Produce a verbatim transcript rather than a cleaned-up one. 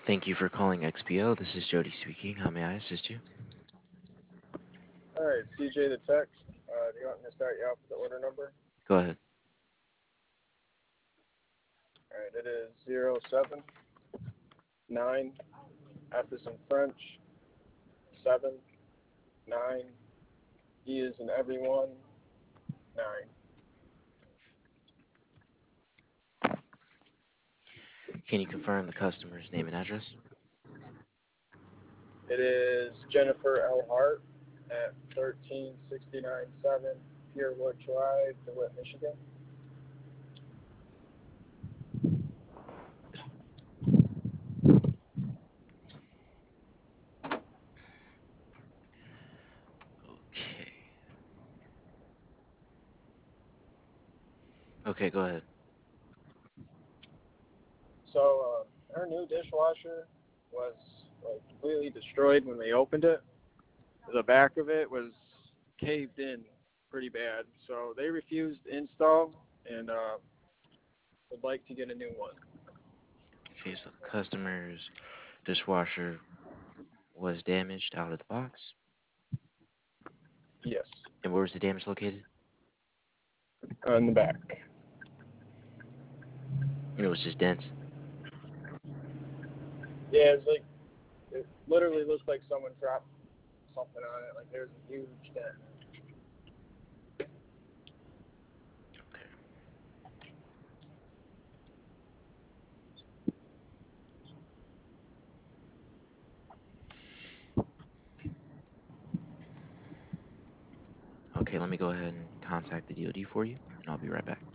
Thank you for calling X P O. This is Jody speaking. How may I assist you? All right, C J the text. Uh, do you want me to start you off with the order number? Go ahead. All right, it is zero seven nine. F is in French. Seven nine. E is in everyone. Nine. Can you confirm the customer's name and address? It is Jennifer L. Hart at thirteen sixty-nine seven Pierwood Drive, DeWitt, Michigan. Okay. Okay, go ahead. So uh, our new dishwasher was like completely destroyed when we opened it. The back of it was caved in pretty bad, so they refused to install and uh, would like to get a new one. Okay, so the customer's dishwasher was damaged out of the box. Yes, And where was the damage located? on the back. It was just dents. Yeah, it's like it literally looked like someone dropped something on it. Like there's a huge dent. Okay. Okay, let me go ahead and contact the D O D for you, and I'll be right back.